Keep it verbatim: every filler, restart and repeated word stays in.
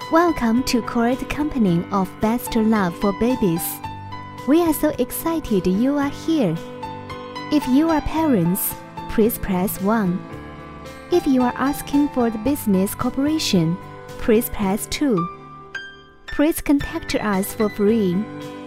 Welcome to Court Company of Best Love for Babies. We are so excited you are here. If you are parents, please press one. If you are asking for the business cooperation, please press two. Please contact us for free.